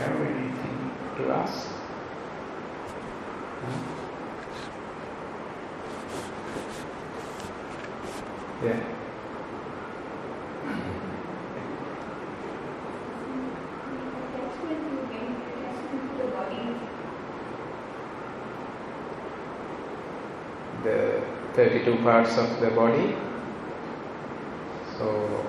have anything to ask? Yeah. The 32 parts of the body. So,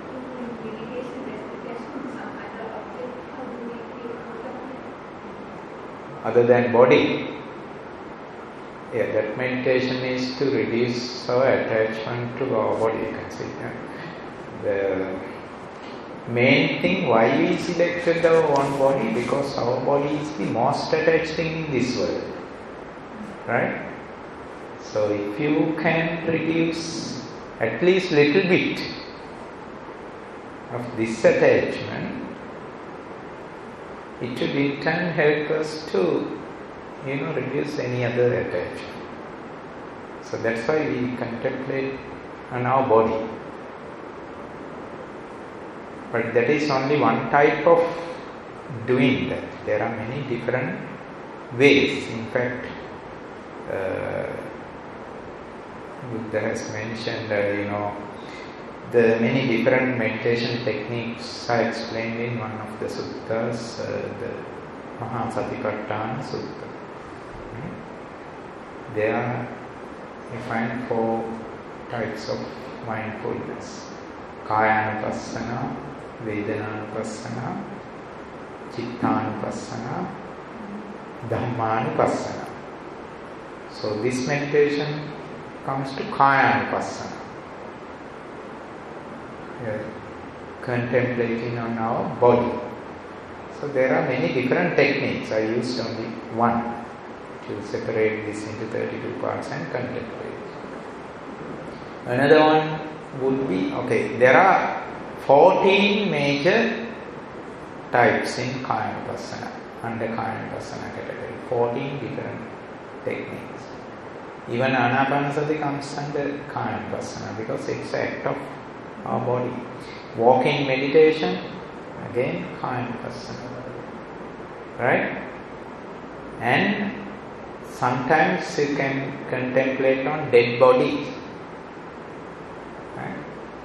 other than body, yeah, that meditation is to reduce our attachment to our body. You can see the main thing why we selected our one body, because our body is the most attached thing in this world, right? So if you can reduce at least little bit of this attachment, it will in turn help us to, reduce any other attachment. So that's why we contemplate on our body. But that is only one type of doing that. There are many different ways. In fact, Buddha has mentioned, the many different meditation techniques are explained in one of the suttas, the Mahasatipatthana Sutta. There you find 4 types of mindfulness: Kaya-anupassana, Vedana-anupassana, Chitta-anupassana, Dhamma-anupassana. So this meditation comes to Kaya-anupassana. We are contemplating on our body. So there are many different techniques. I used only one to separate this into 32 parts and contemplate. Another one would be, there are 14 major types in Kaya-anupassana, under Kaya-anupassana category. 14 different techniques. Even Anapanasati comes under Kaya-anupassana because it's an act of our body. Walking meditation, again Kaya-anupassana. Right? And sometimes you can contemplate on dead bodies. Right?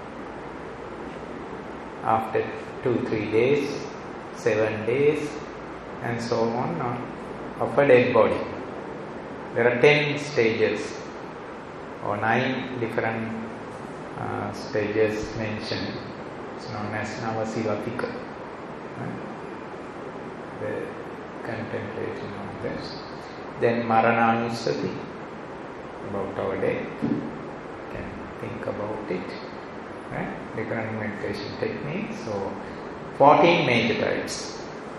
After 2-3 days, 7 days, and so on of a dead body. There are 10 stages or 9 different stages mentioned. It's known as Navasivatika. Right? The contemplation of this. Then Marananusati, about our death. Can think about it. Right? Different meditation techniques. So 14 major types.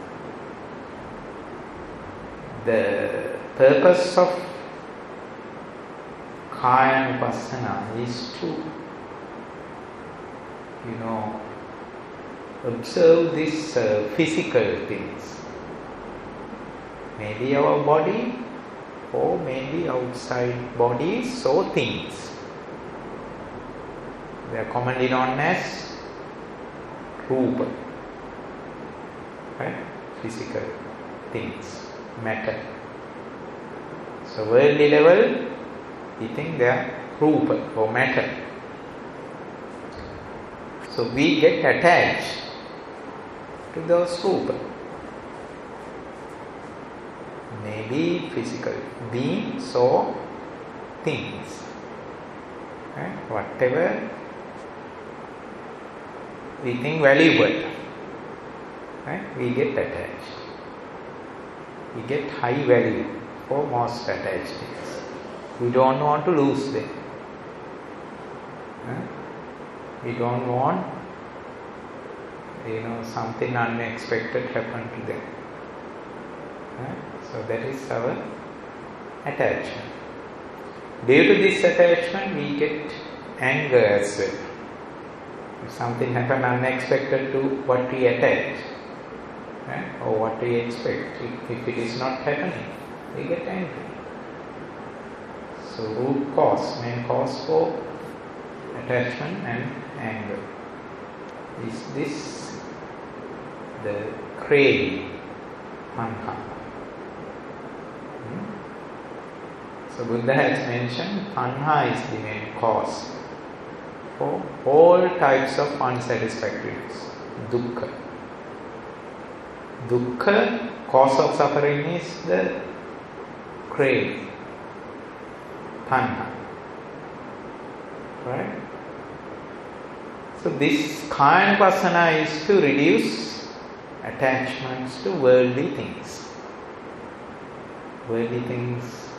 The purpose of Kaya-anupassana is to, observe these physical things. Maybe our body, or maybe outside bodies or things. They are commonly known as Rupa. Right? Physical things, matter. So worldly level, we think they are Rupa or matter. So we get attached to those Rupa. Maybe physical beings or things. Right? Whatever we think valuable, right? We get attached. We get high value for most attached things. We don't want to lose them. We don't want, something unexpected happen to them. Right? So that is our attachment. Due to this attachment, we get anger as well. If something happens unexpected to what we attach, right? Or what we expect, if it is not happening, we get angry. So root cause, main cause for attachment and anger is this, the craving Tanha. So Buddha has mentioned Tanha is the main cause for all types of unsatisfactoriness. Dukkha. Dukkha, cause of suffering, is the craving. Tanha. Right? So this Kaya-nupassana is to reduce attachments to worldly things. Worldly things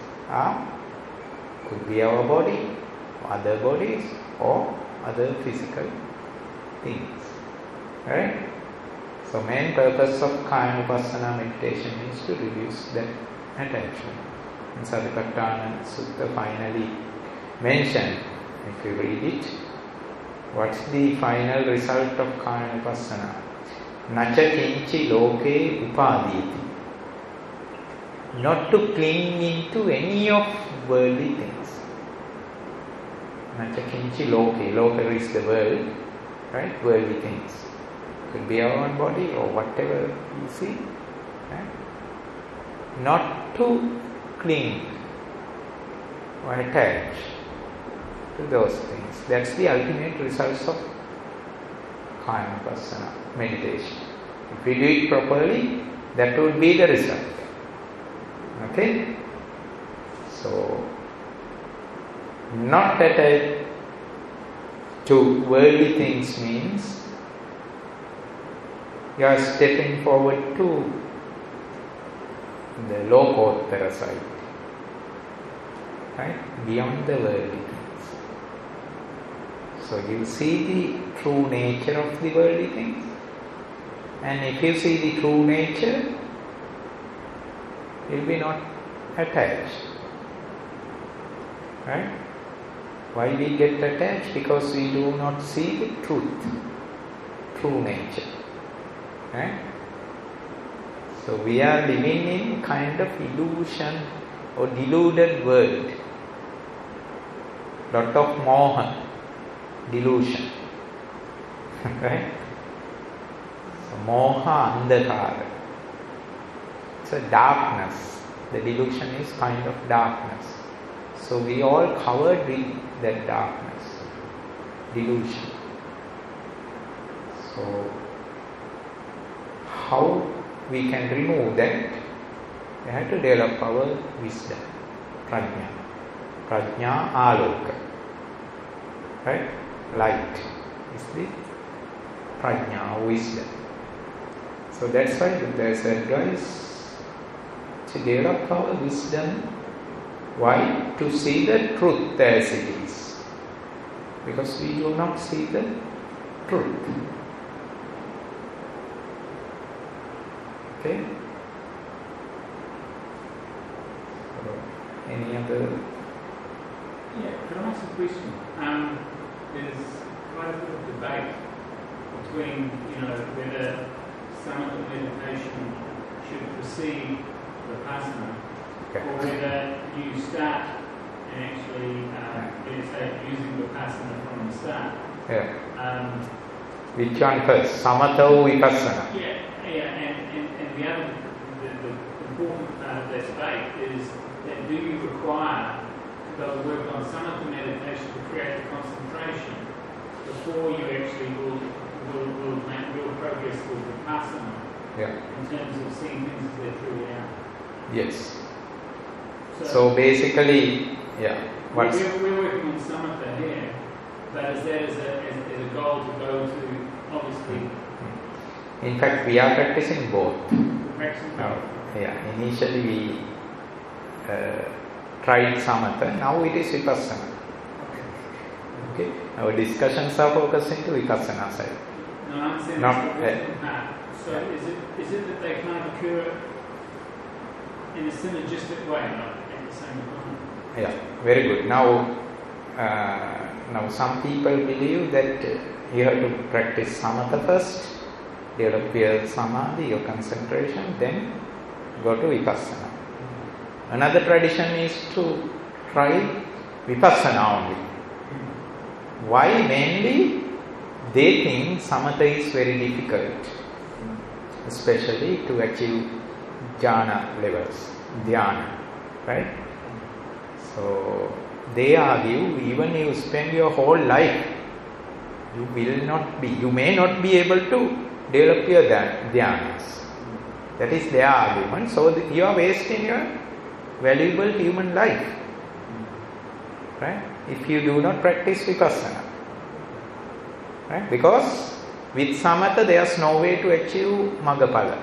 could be our body, other bodies, or other physical things. Right? So main purpose of Kaya-nupassana meditation is to reduce that attachment. And Satipatthana Sutta finally mentioned, if you read it, what's the final result of Kaya-nupassana? Nacha kinchi loke upadiyati. Not to cling into any of worldly things. Nacha kinchi loke. Loka is the world, right? Worldly things. Could be our own body or whatever you see. Right? Not to cling or attach to those things. That's the ultimate results of Kaya-nupassana meditation. If we do it properly, that would be the result. Okay? So, not attached to worldly things means you are stepping forward to the Lokottara side, right? Beyond the worldly things. So you see the true nature of the worldly things, and if you see the true nature, you will be not attached. Right? Why we get attached? Because we do not see the truth, true nature. Right? So we are living in kind of illusion or deluded world. Lot of moha, delusion. Right? So moha andhakara. It's a darkness. The delusion is kind of darkness. So we all covered with that darkness, delusion. So how we can remove that? We have to develop our wisdom, prajna. Prajna aloka. Right? Light is the prajna, wisdom. So that's why there is advice to develop our wisdom. Why? To see the truth as it is. Because we do not see the truth. Okay? So, any other? Yeah, can I ask a question? There's quite a bit of debate between, whether samatha meditation should precede vipassana, or whether you start and actually meditate using vipassana from the start. Yeah. Which one first? Samatha or vipassana? And the other, the important part of that debate is that do you require to go work on samatha meditation to create the concentration before you actually will make real progress with vipassana? Yeah. In terms of seeing things as they truly are. Yes. So basically, yeah. We're working on samatha here, but is that as a goal to go to, obviously? In fact, we are practicing both. Yeah. Initially we tried samatha, now it is vipassana. Okay. Our discussions are focusing to vipassana side. No, I'm saying not. So is it that they can't occur in a synergistic way, not at the same time? Yeah, very good. Now some people believe that you have to practice samatha first, develop your samadhi, your concentration, then go to vipassana. Another tradition is to try vipassana only. Why? Mainly they think samatha is very difficult, especially to achieve jhana levels, dhyana, right? So they argue even you spend your whole life, you may not be able to develop your dhyanas. That is their argument. So you are wasting your valuable human life, right? If you do not practice vipassana, right? Because with samatha there is no way to achieve maggaphala,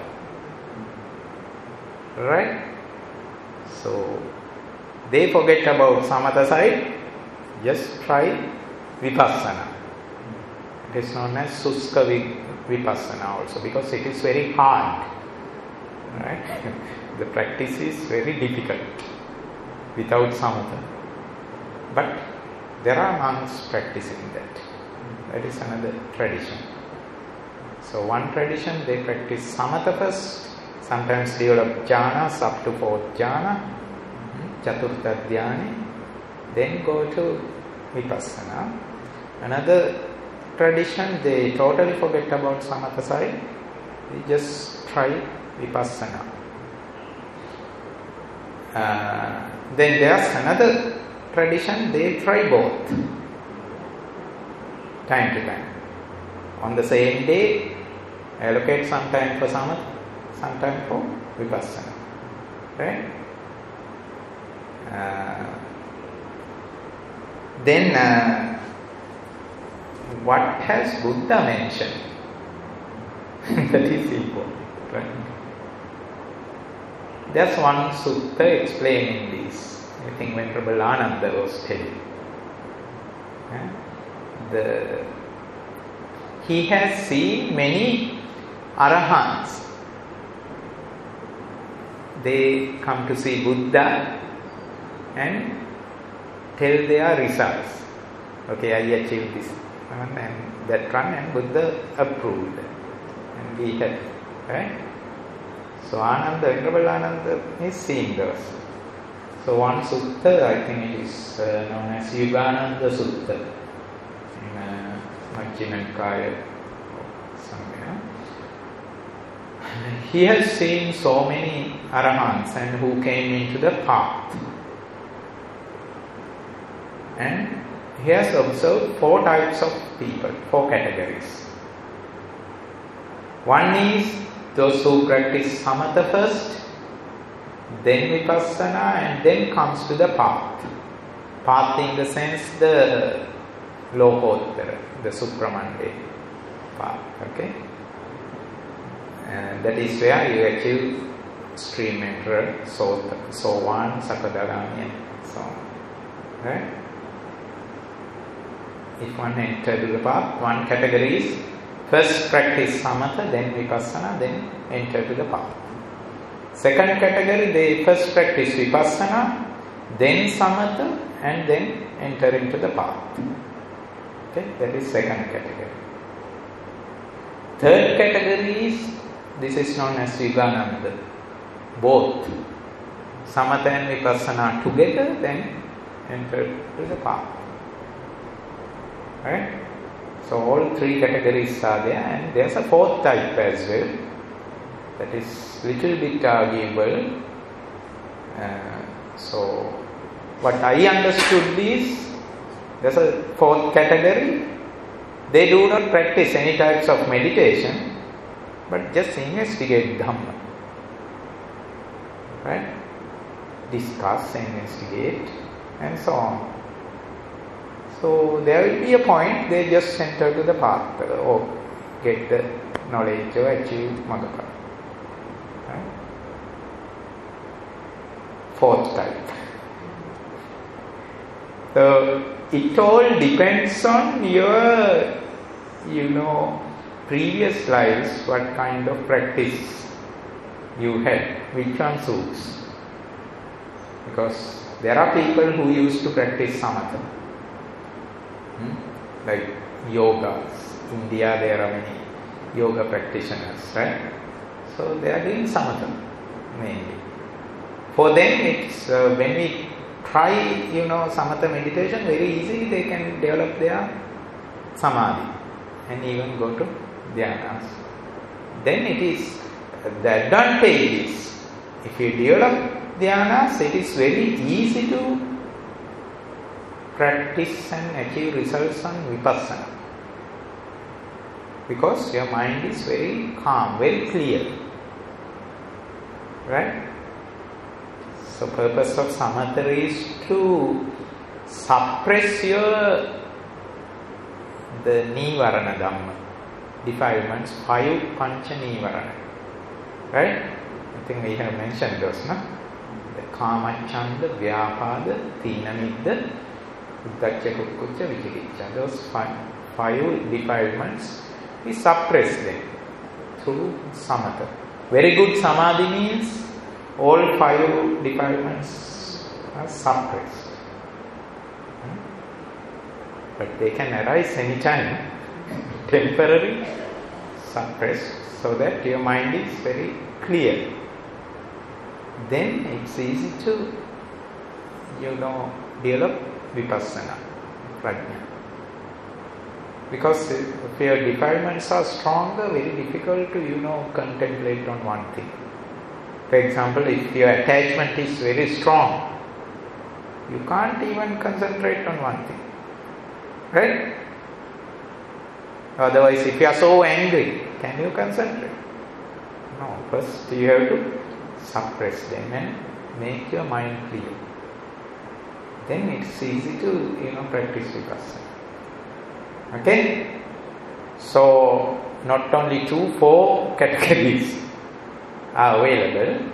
right? So they forget about samatha side, just try vipassana. It is known as suska vipassana also, because it is very hard, right? The practice is very difficult without samatha. But there are monks practicing that. That is another tradition. So one tradition, they practice samatha first, sometimes develop jhanas up to fourth jhana, chaturtha dhyani, then go to vipassana. Another tradition, they totally forget about samatha side, they just try vipassana. Then there's another tradition, they try both, time to time. On the same day, allocate some time for samatha, some time for vipassana, right? Then what has Buddha mentioned? That is important, right? There's one sutta explaining this. I think Venerable Ananda was telling. He has seen many arahants. They come to see Buddha and tell their results. Okay, I achieved this one and that one, and Buddha approved and be happy, right? So Ananda, Venerable Ananda is seeing those. So one sutta, I think it is known as Yugananda Sutta in Majjhima Nikaya somewhere. He has seen so many arahants and who came into the path. And he has observed 4 types of people, 4 categories. One is those who practice samatha first, then vipassana, and then comes to the path. Path in the sense the lokottara, the supramande path, okay? And that is where you achieve stream enterer, sovan, sakadagami, and so on, right? If one enters to the path, one category is first practice samatha, then vipassana, then enter to the path. Second category, they first practice vipassana, then samatha, and then enter into the path. Okay, that is second category. Third category is, this is known as Yugananda. Both samatha and vipassana together, then enter to the path. Right? So all 3 categories are there, and there's a 4th type as well. That is little bit arguable. So what I understood is, there's a 4th category. They do not practice any types of meditation, but just investigate Dhamma. Right? Discuss, investigate, and so on. So there will be a point they just enter to the path or get the knowledge or achieve Maggaphala. Right? 4th type. So it all depends on your, previous lives, what kind of practice you had, which one suits. Because there are people who used to practice samatha. Like yogas. India, there are many yoga practitioners, right? So they are doing samatha mainly. For them, it's when we try, samatha meditation, very easily they can develop their samadhi and even go to dhyanas. Then it is, the advantage is if you develop dhyanas, it is very easy to practice and achieve results on vipassana. Because your mind is very calm, very clear. Right? So purpose of samatha is to suppress the nivarana dhamma, defilements, 5 pancha nivarana. Right? I think we have mentioned those, no? The kama, chanda, vyapada, tina midda, uddhacca, kukkucca, vicikicca. Those 5 defilements, we suppress them through samatha. Very good samadhi means all 5 defilements are suppressed. But they can arise anytime, temporary, suppressed, so that your mind is very clear. Then it's easy to, develop vipassana, prajna. Because if your defilements are stronger, very difficult to, contemplate on one thing. For example, if your attachment is very strong, you can't even concentrate on one thing. Right? Otherwise, if you are so angry, can you concentrate? No. First, you have to suppress them and make your mind clear. Then it's easy to, practice vipassana. Okay? So, not only 2, 4 categories are available.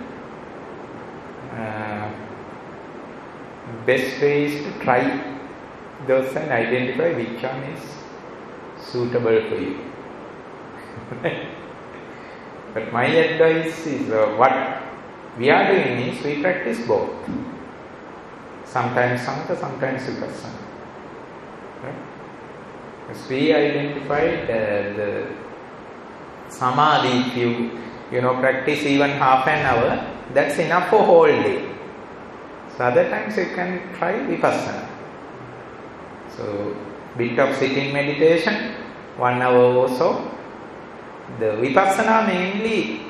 Best way is to try those and identify which one is suitable for you. But my advice is what we are doing is we practice both. Sometimes samatha, sometimes vipassana. Right? As we identified the samadhi, if you practice even half an hour, that's enough for whole day. So other times you can try vipassana. So bit of sitting meditation, 1 hour or so. The vipassana mainly,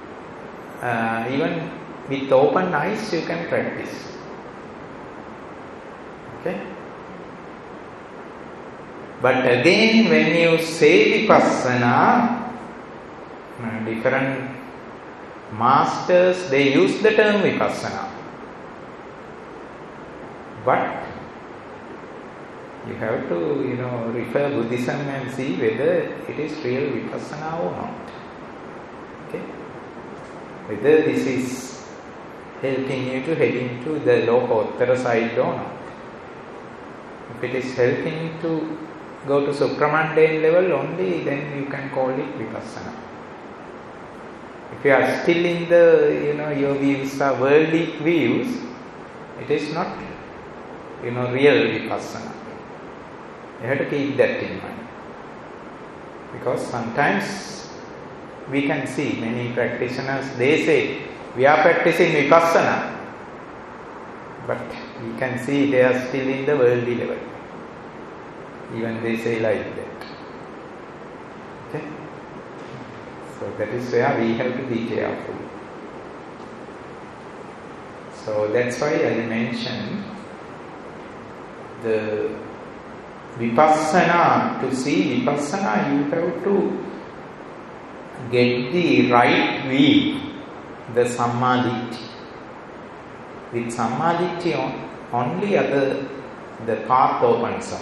even with open eyes you can practice. Okay? But again, when you say vipassana, different masters, they use the term vipassana. But you have to, refer Buddhism and see whether it is real vipassana or not. Okay? Whether this is helping you to head into the Lokottara side or not. If it is helping you to go to supramundane level only, then you can call it vipassana. If you are still in the, your views are worldly views, it is not, real vipassana. You have to keep that in mind. Because sometimes we can see many practitioners, they say, we are practicing vipassana, but we can see they are still in the worldly level. Even they say like that. Okay? So that is where we have to be careful. So that's why I mentioned the vipassana. To see vipassana, you have to get the right view, the sammaditthi. With sammaditthi only the path opens up.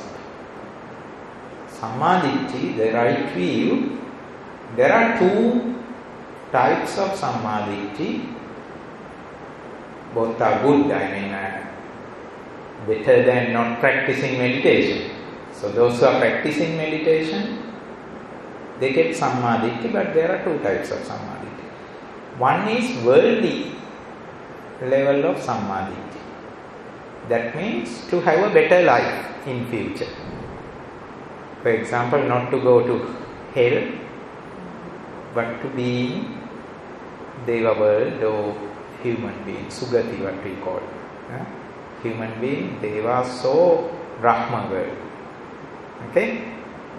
Sammaditthi, the right view, there are 2 types of sammaditthi. Both are good, better than not practicing meditation. So those who are practicing meditation, they get sammaditthi, but there are 2 types of sammaditthi. One is worldly level of sammaditthi. That means to have a better life in future. For example, not to go to hell, but to be in Deva world or human being, Sugati what we call. Human being, Devas or Brahma world. Okay?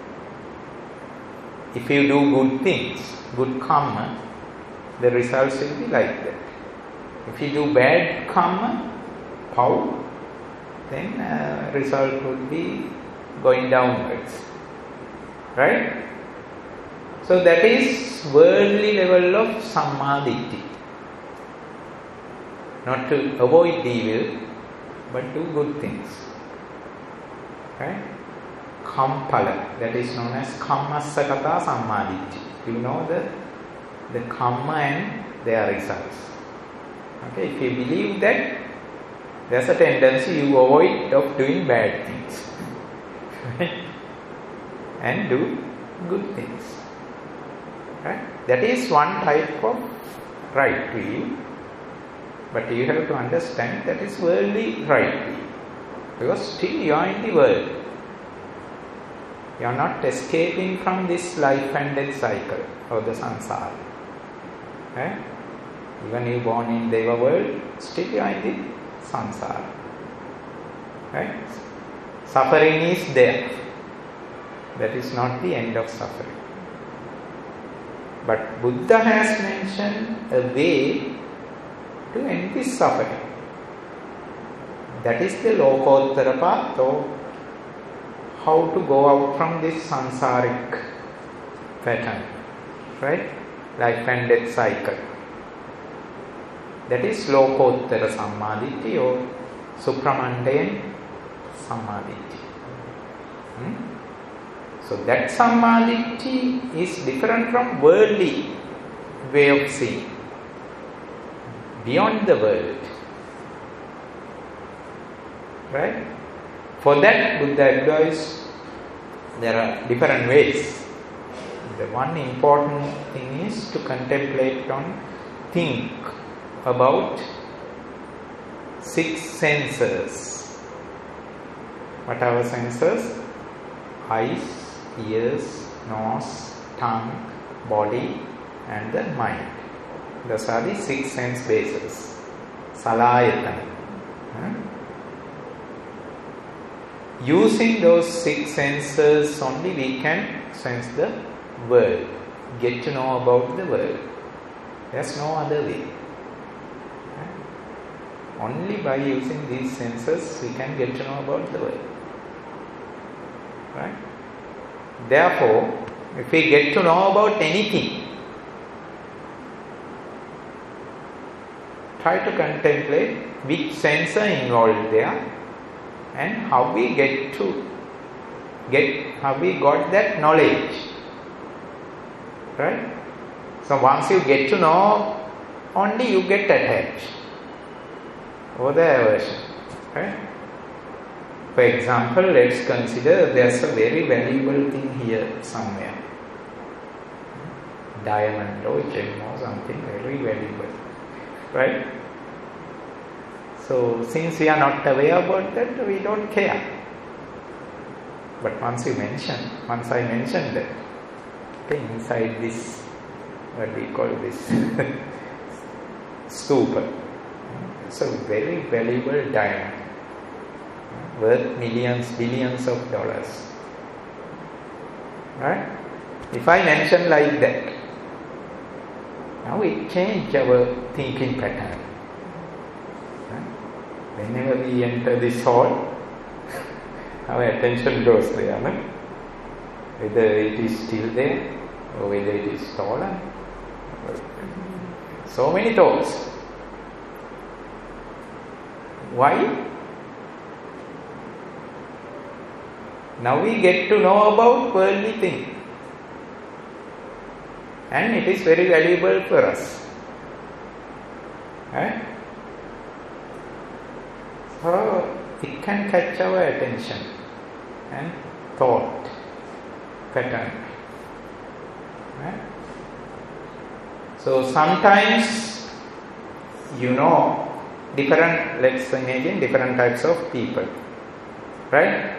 If you do good things, good karma, the results will be like that. If you do bad karma, pau, then result would be going downwards. Right? So that is worldly level of sammaditthi. Not to avoid evil, but do good things. Right? Kampala, that is known as kammasakata sammaditthi. You know the karma and their results. Okay, if you believe that, there's a tendency you avoid of doing bad things. Right? And do good things. Right? That is one type of right view. But you have to understand that is worldly right view. Because still you are in the world. You are not escaping from this life and death cycle of the samsara. Right? Even you born in Deva world, still you are in the samsara. Right? Suffering is there. That is not the end of suffering. But Buddha has mentioned a way to end this suffering. That is the Lokottara path, or how to go out from this samsaric pattern. Right? Life and death cycle. That is Lokottara Sammaditthi or Supramundane Sammaditthi. So that Sammaditthi is different from worldly way of seeing. Beyond the world. Right? For that, Buddha advised there are different ways. The one important thing is to contemplate on, think about 6 senses. What are our senses? Eyes, ears, nose, tongue, body and the mind. Those are the 6 sense bases. Salayatana. Using those 6 senses only we can sense the world. Get to know about the world. There's no other way. Only by using these senses we can get to know about the world. Right? Therefore, if we get to know about anything, try to contemplate which sense are involved there and how we got that knowledge. Right? So once you get to know, only you get attached or the aversion. Right? For example, let's consider there's a very valuable thing here somewhere. Diamond or gem or something very valuable. Right? So since we are not aware about that, we don't care. But once I mentioned that, okay, inside this, what we call this stupa, it's a very valuable diamond, worth millions, billions of dollars. Right? If I mention like that, now we change our thinking pattern. Whenever we enter this hall, our attention goes there. No? Whether it is still there or whether it is stolen. So many thoughts. Why? Now we get to know about worldly things. And it is very valuable for us. Right? So it can catch our attention and thought pattern. Right? So sometimes, let's imagine different types of people. Right?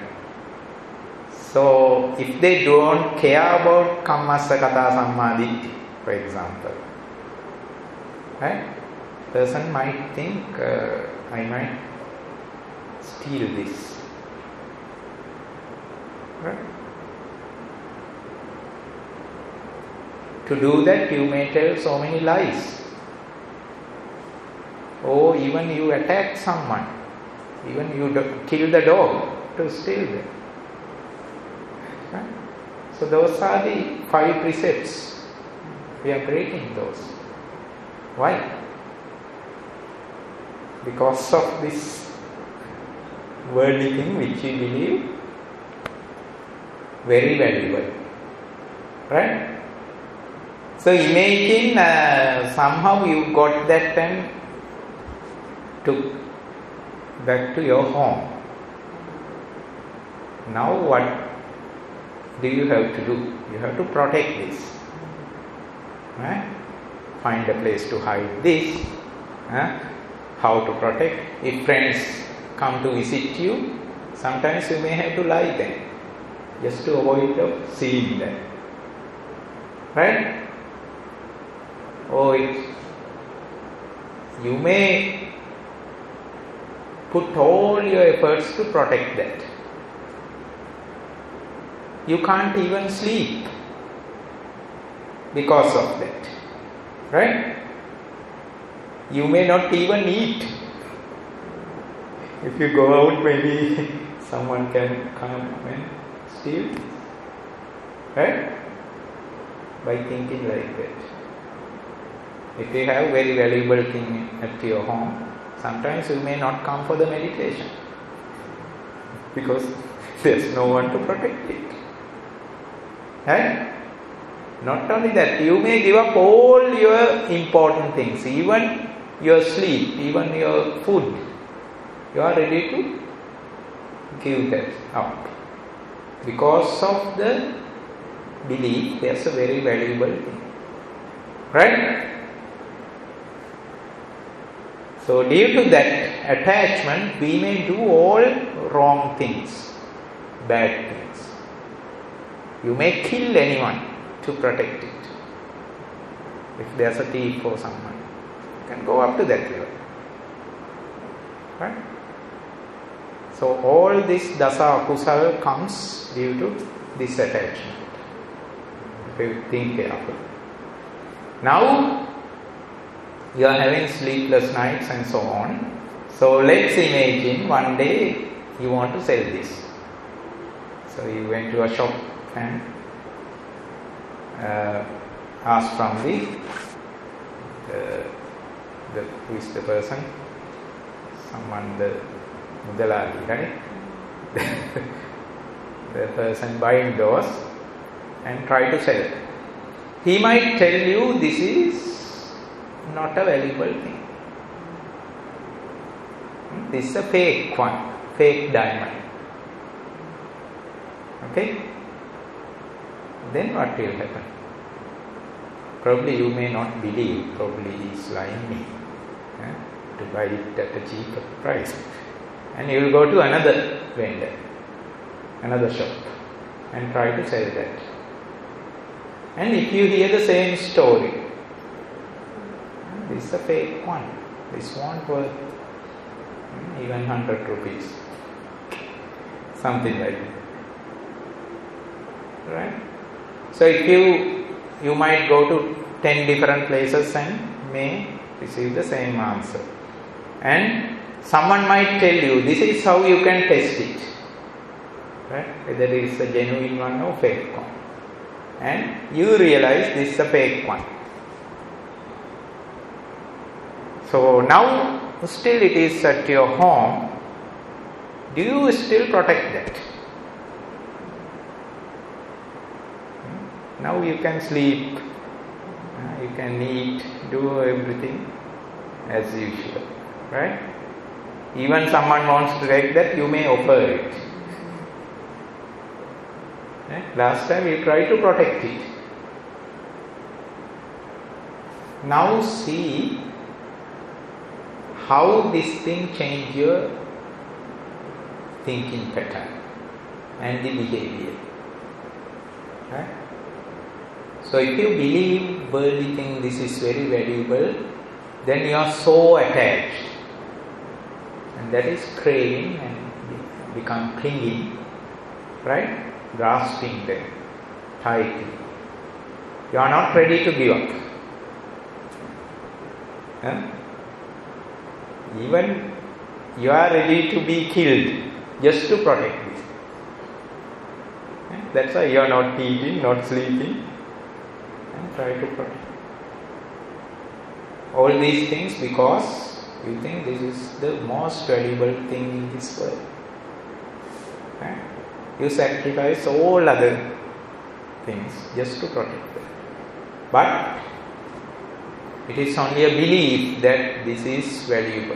So if they don't care about kammasakata sammaditthi, for example, right? Person might think, I might steal this. Right? To do that, you may tell so many lies. or even you attack someone, even you kill the dog to steal them. Right? So those are the 5 precepts. We are breaking those. Why? Because of this worldly thing which we believe very valuable. Right? So imagine somehow you got that and took back to your home. Now what do you have to do? You have to protect this. Right? Find a place to hide this. How to protect. If friends come to visit you, sometimes you may have to lie there, just to avoid seeing them. Right? Or you may put all your efforts to protect that. You can't even sleep because of that. Right? You may not even eat. If you go out, maybe someone can come and steal. Right? By thinking like that. If you have very valuable thing at your home, sometimes you may not come for the meditation because there's no one to protect it. Right? Not only that, you may give up all your important things, even your sleep, even your food. You are ready to give that up because of the belief there's a very valuable thing. Right? So due to that attachment, we may do all wrong things, bad things. You may kill anyone to protect it. If there's a thief or someone, you can go up to that level. Right? So all this dasa akusala comes due to this attachment. If you think carefully. Now you are having sleepless nights and so on. So let's imagine one day you want to sell this. So you went to a shop and asked from the who is the person? Someone, the Mudalali, right? The person buying those and try to sell it. He might tell you this is not a valuable thing. This is a fake one, fake diamond. Okay? Then what will happen? Probably you may not believe, probably he is lying me to buy it at a cheaper price. And you will go to another vendor, another shop and try to sell that. And if you hear the same story, this is a fake one, this won't worth even 100 rupees, something like that. Right? So if you might go to 10 different places and may receive the same answer. And someone might tell you, this is how you can test it. Right? Whether it is a genuine one or fake one. And you realize this is a fake one. So now still it is at your home. Do you still protect that? Now you can sleep, you can eat, do everything as usual, right? Even someone wants to take that, you may offer it. Right? Last time you tried to protect it. Now see how this thing changes your thinking pattern and the behavior. Right? So if you believe worldly thing, this is very valuable, then you are so attached. And that is craving and become clinging, right? Grasping them tightly. You are not ready to give up. Even you are ready to be killed just to protect this. That's why you are not eating, not sleeping, and try to protect. All these things because you think this is the most valuable thing in this world. You sacrifice all other things just to protect them. But it is only a belief that this is valuable.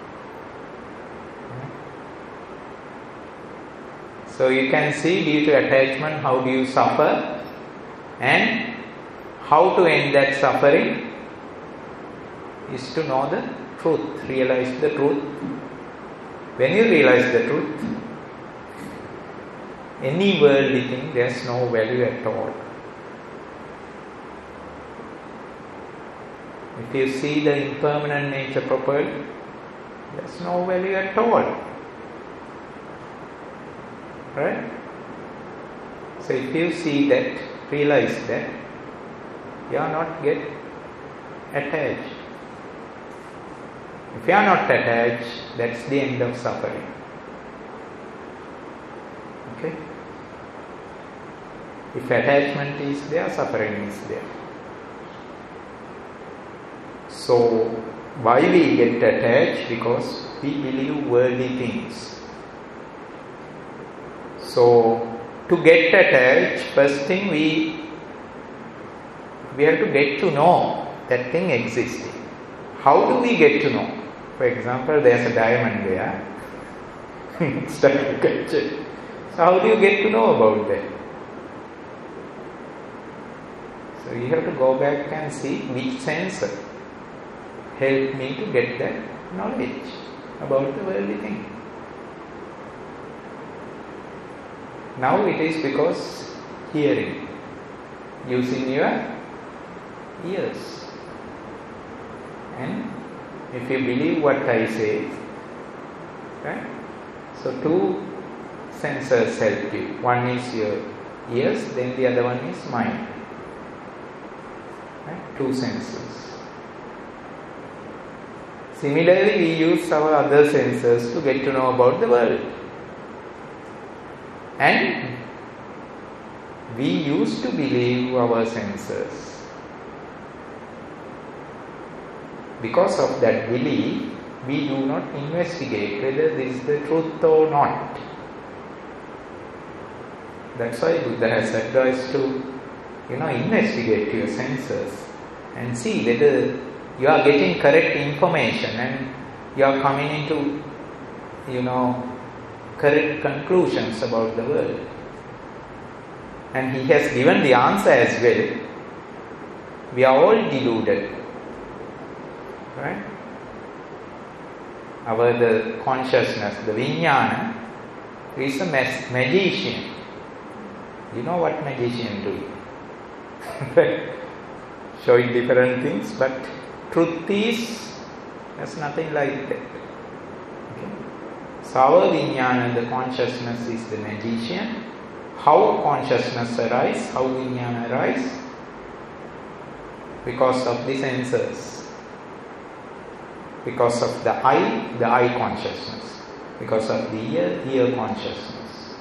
So you can see, due to attachment, how do you suffer, and how to end that suffering is to know the truth, realize the truth. When you realize the truth, any worldly thing, there's no value at all. If you see the impermanent nature properly, there's no value at all. Right? So if you see that, realize that, you are not get attached. If you are not attached, that's the end of suffering. Okay? If attachment is there, suffering is there. So, why we get attached? Because we believe worldly things. So, to get attached, first thing we have to get to know that thing existing. How do we get to know? For example, there's a diamond there. Start to catch it. So how do you get to know about that? So you have to go back and see which sensor helped me to get that knowledge about the worldly thing. Now it is because hearing, using your ears. And if you believe what I say, right? So two sensors help you. One is your ears, then the other one is mind. Right? Two senses. Similarly, we use our other senses to get to know about the world. And we used to believe our senses. Because of that belief, we do not investigate whether this is the truth or not. That's why Buddha has advised to, investigate your senses and see whether you are getting correct information and you are coming into, correct conclusions about the world. And he has given the answer as well. We are all deluded. Right? The consciousness, the vijnana, is a magician. You know what magician do? Showing different things, but truth is, there's nothing like that. Okay? So our vijnana, the consciousness, is the magician. How consciousness arises, how vijnana arises? Because of the senses. Because of the eye consciousness. Because of the ear consciousness.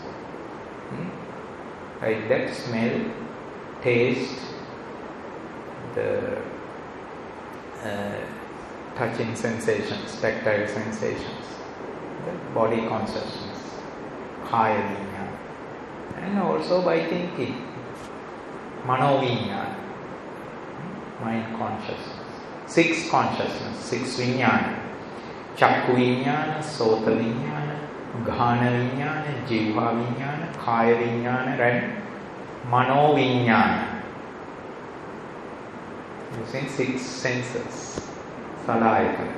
Like that smell, taste, the touching sensations, tactile sensations, the body consciousness, kaya vijnana. And also by thinking, mano vijnana, mind consciousness. Six consciousness, six vijnana. Chakku vijnana, sota vijnana, ghana vijnana, jivha vijnana, kaya vijnana, and mano vijnana. Using six senses. Salayatana.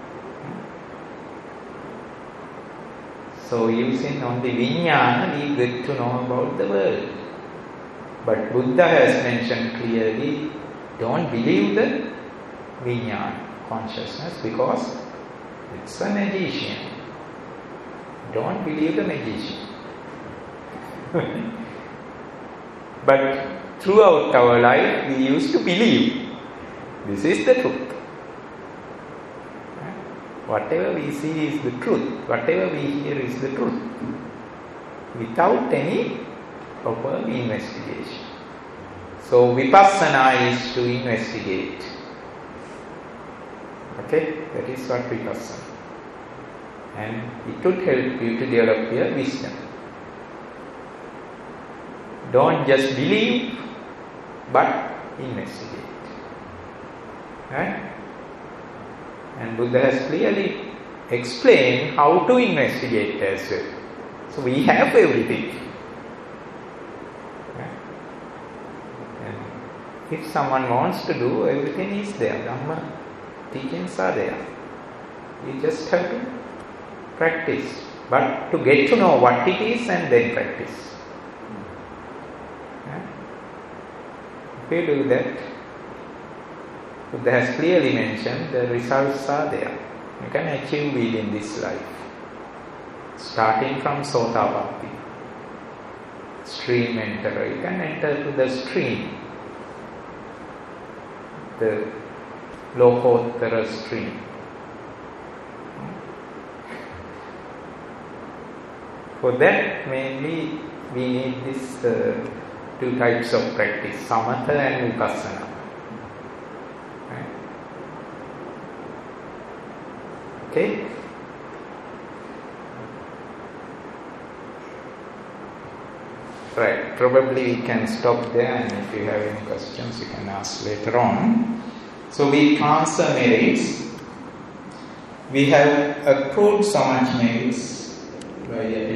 So using only vijnana, we get to know about the world. But Buddha has mentioned clearly, don't believe the vijnana, consciousness, because it's a magician. Don't believe the magician. But throughout our life, we used to believe this is the truth. Whatever we see is the truth. Whatever we hear is the truth. Without any proper investigation. So vipassana is to investigate. Okay, that is what vipassana. And it would help you to develop your wisdom. Don't just believe, but investigate. Right? And Buddha has clearly explained how to investigate as well. So we have everything. Right? And if someone wants to do, everything is there. Dhamma teachings are there. You just have to practice. But to get to know what it is and then practice. Right? If you do that, Buddha has clearly mentioned the results are there. You can achieve within this life. Starting from Sotapatti, stream enterer. You can enter to the stream, the Lokottara stream. For that, mainly we need these two types of practice, samatha and vipassana. Okay? Right, probably we can stop there, and if you have any questions you can ask later on. So we transfer merits. We have accrued so much merits by